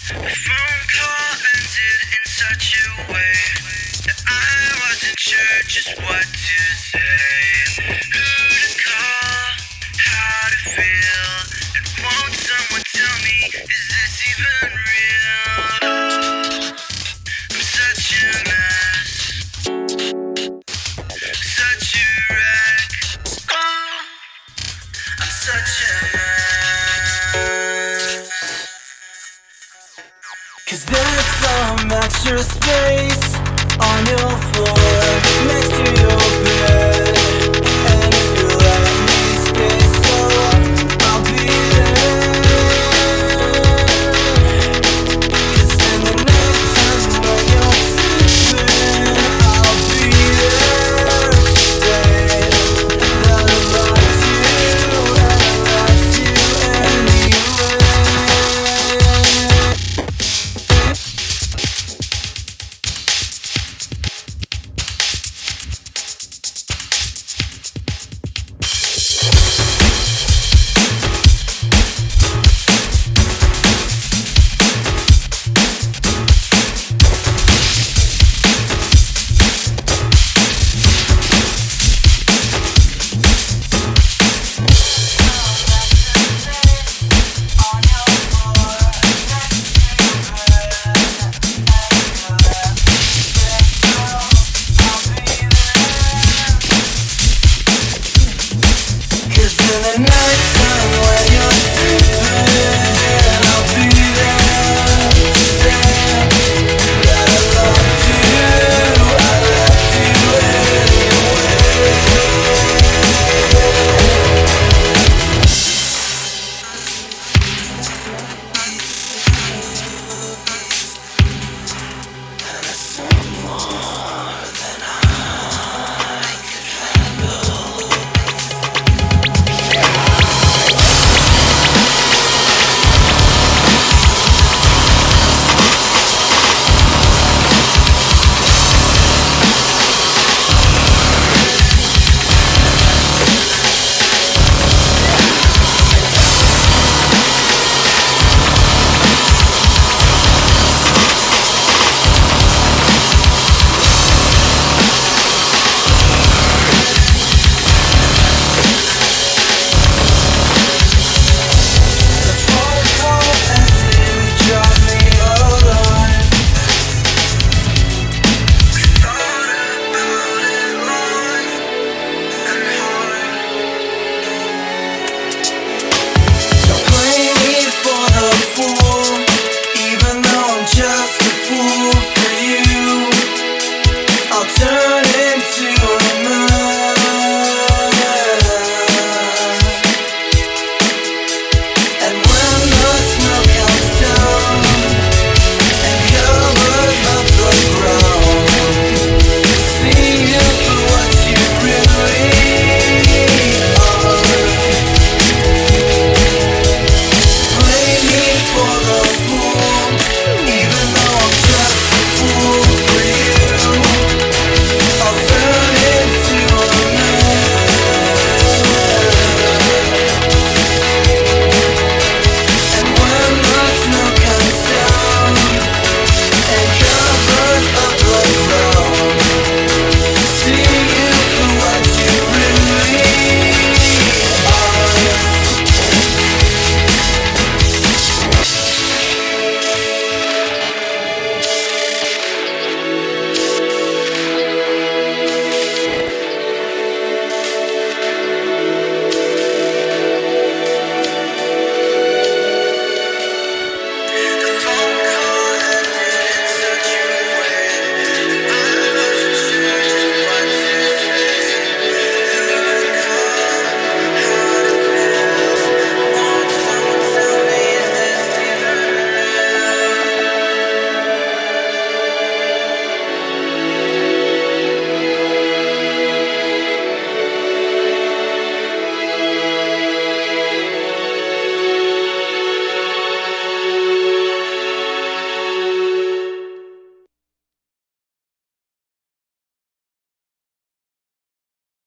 The phone call ended in such a way that I wasn't sure just what to say. Who to call, how to feel, and won't someone tell me, is this even real? I'm such a mess, such a wreck. Oh, I'm such a mess. 'Cause there's some extra space on your floor next to